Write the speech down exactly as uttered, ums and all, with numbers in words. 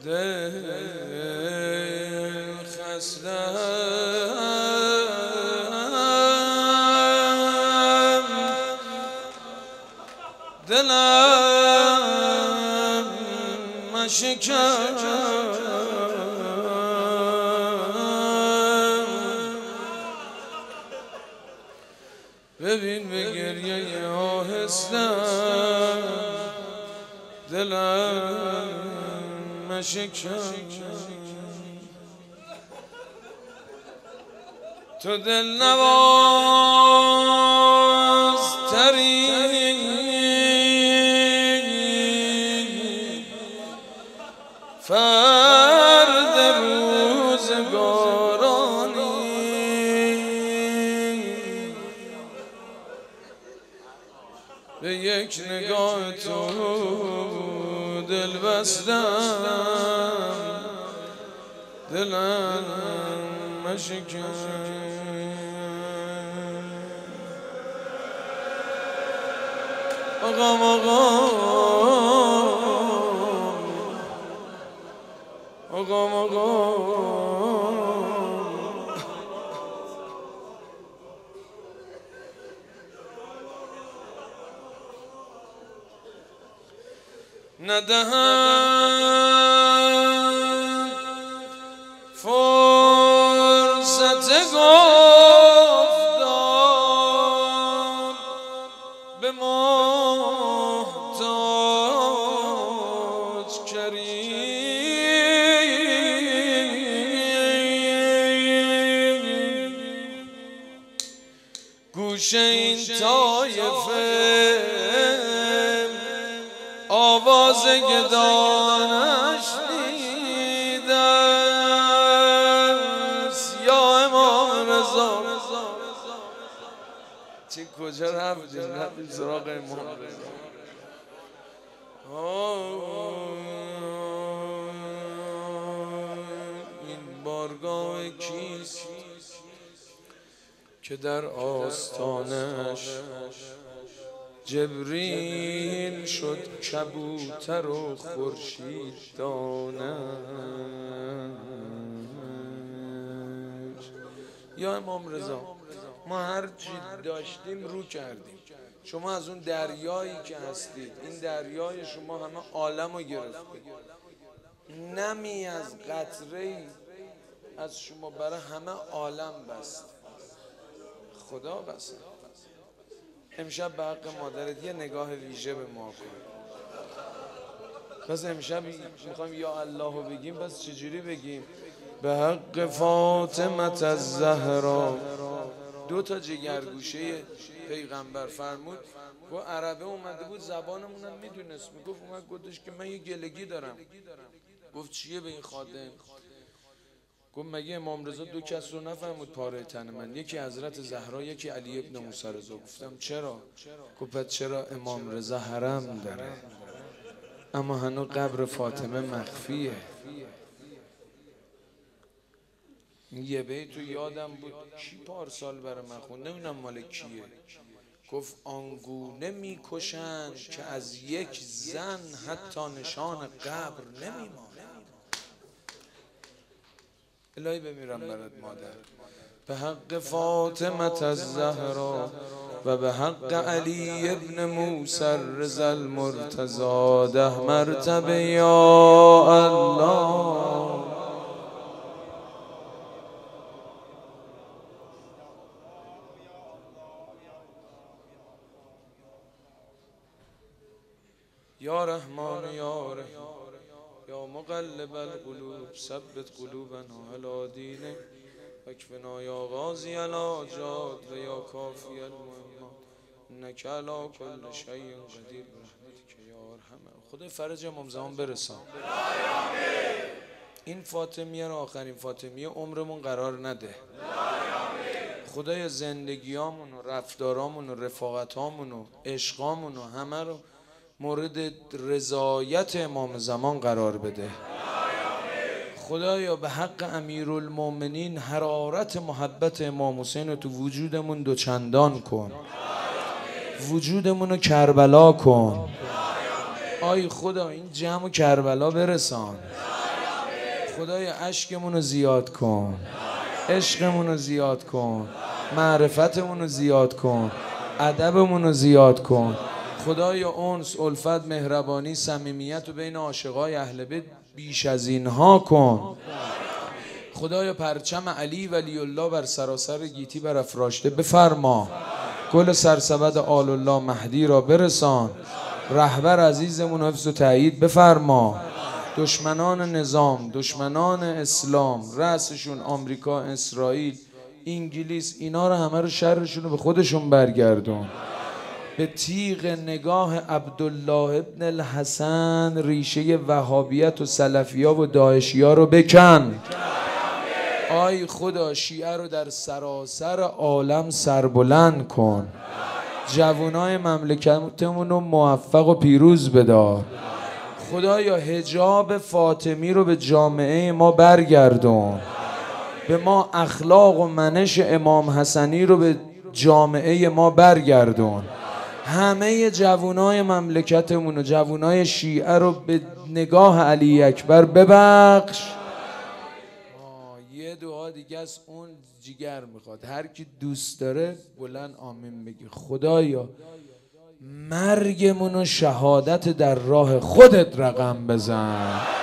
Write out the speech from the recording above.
دل خستم دلم مشکن ببین به گریه آهستم دلم مشکن تو دل نواز ترین فرد روزگارانی به یک نگاه تو دل بستم دلم مشکن آقام آقام آقام آقام ندهم فرصت گفتار به محتاج کریم گوشه این طایفه آواز گدانش دیده است یا امام رضا چه کجا رفتیم رفتیم سراغ امام رضا این بارگاه کیست که در آستانش جبریل شد کبوتر و خورشید دانش یا امام رضا ما هر چی داشتیم رو کردیم شما از اون دریایی که هستید این دریای شما همه عالم رو گرفتید نمی از قطره‌ای از شما برای همه عالم بست خدا بست امشب به حق مادرت یه نگاه ویژه به ما کن پس امشب میخوایم یا الله رو بگیم پس چجوری بگیم به حق فاطمه الزهرا دو تا جگرگوشه پیغمبر فرمود و عربه اومده بود زبانمونم میدونست میگفت اومد گفتش که من یه گلگی دارم گفت چیه به این خادم گفت مگه امام رضا دو کس رو نفهمود پاره تن من یکی حضرت زهرا یکی علی ابن موسی رضا گفتم چرا گفت پس چرا امام رضا حرم داره اما هنوز قبر فاطمه مخفیه یه بیت تو یادم بود کی پارسال برای من خوند نمیدونم مال کیه گفت آنگونه میکشند که از یک زن حتی نشان قبر نمیماند الهی بمیرم برات مادر به حق فاطمه الزهرا و به حق علی ابن موسی رضا المرتضی ده مرتبه یا الله یا رحمان یا رحیم یا مقلب القلوب ثبت قلوبنا علی دینک واکفنا یا غازی الحاجات و یا کافی المهمات انک علی کل شیء قدیر برحمتک یا ارحم خدا فرج امام زمان برسان این فاطمیه رو آخرین فاطمیه عمرمون قرار نده خدای زندگیامون و رفتارامون و رفاقتامون و عشقامون و همه رو مورد رضایت امام زمان قرار بده خدایا به حق امیرالمومنین حرارت محبت امام حسین رو تو وجودمون دوچندان کن وجودمون رو کربلا کن آی خدا این جمع کربلا برسان خدای اشکمون رو زیاد کن، عشقمون رو زیاد کن، معرفتمون رو زیاد کن، ادبمون رو زیاد کن. خدایا انس، الفت، مهربانی، صمیمیت و بین عاشقای اهل بیت بیش از اینها کن. خدایا پرچم علی ولی الله بر سراسر گیتی برافراشته بفرما. گل سرسبد آل الله مهدی را برسان. رهبر عزیزمون حفظ و تایید بفرما. دشمنان نظام، دشمنان اسلام، رأسشون آمریکا، اسرائیل، انگلیس، اینا رو همه رو شرشون رو به خودشون برگردون. به تیغ نگاه عبدالله ابن الحسن ریشه وهابیت و سلفیا و داعشیا رو بکن. آی خدا شیعه رو در سراسر عالم سربلند کن. جوانای مملکتمون رو موفق و پیروز بدار. خدایا حجاب فاطمی رو به جامعه ما برگردون. به ما اخلاق و منش امام حسنی رو به جامعه ما برگردون. همه جوانای مملکتمون و جوانای شیعه رو به نگاه علی اکبر ببخش. یه دعا دیگه از اون جگر میخواد، هر کی دوست داره بلند آمین بگی. خدایا مرگمون و شهادت در راه خودت رقم بزن.